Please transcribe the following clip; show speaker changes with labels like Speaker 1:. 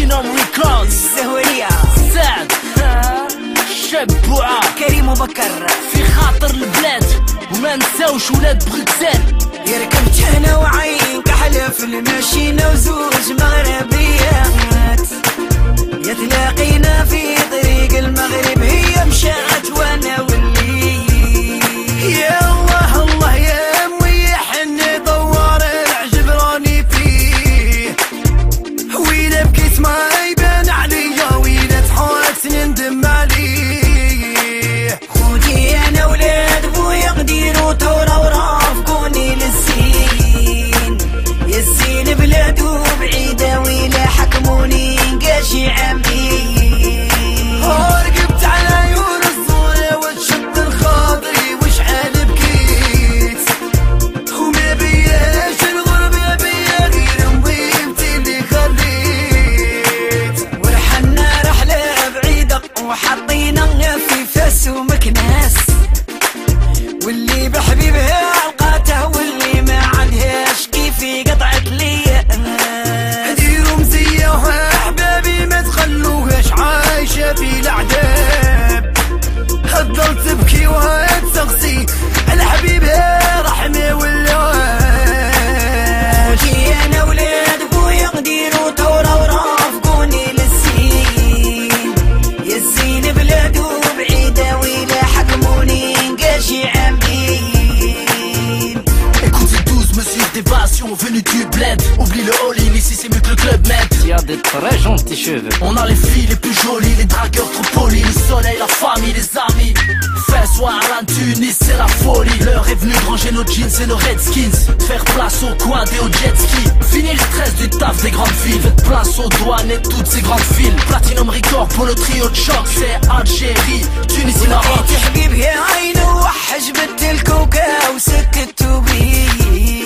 Speaker 1: بلاتينوم ريكوردز
Speaker 2: الزهورية
Speaker 1: سعد شاب بوعة
Speaker 2: كريم وبكر
Speaker 1: في خاطر البلاد وما نساوش ولاد بروكسل.
Speaker 2: يركب جهنة وعين كحلة في المشينة وزوج مغربيات يتلاقينا في طريق المغرب هي مشات وانا واللي يا الله الله يا ميحني دوار العجب راني فيه وإذا بكيت ما يبان عليا وإذا تحوت نندم عليه خودي انا ولاد بويا قديرو تورا ورافقوني للزين يا الزين بلادو بعيدة ويلا حكموني نقاشي عمي رقبت على عيون الصورة وتشد الخاطري وشحال بكيت وما بياش الغربة بيا غير مضيبتي اللي خليت ورحلنا رحلة بعيدة وحطينا في فاس ومكناس واللي بحبيبها لقاته واللي ما عندهاش كيفي قطعت ليا ديروا مزيوها احبابي ما تخلوهاش عايشة في العذاب هتضل تبكي وتسغسي على حبيبها رحمة ولا جي انا ولاد بويا قديروا تورا ورافقوني للزين يا الزين بلادو بعيدة ويلا حكموني نقاشي عامين.
Speaker 1: Écoutez tous, mesures d'évasion venus du bled. Oublie le all-in, ici c'est mieux que le club med.
Speaker 3: Tu as de très gentils cheveux.
Speaker 1: On a les filles les plus jolies, les dragueurs trop polis, le soleil, la famille, les amis. Fin soir à Tunis, c'est la folie. L'heure est venue de ranger nos jeans et nos redskins. Faire place au quad et au jet ski. Fini le stress du taf des grandes villes. Faites place aux douanes et toutes ces grandes files. Platinum Record pour le trio de choc. C'est Algérie, Tunisie, Maroc.
Speaker 2: حبيبي عينه وحجبت الكوكا وسكت بيه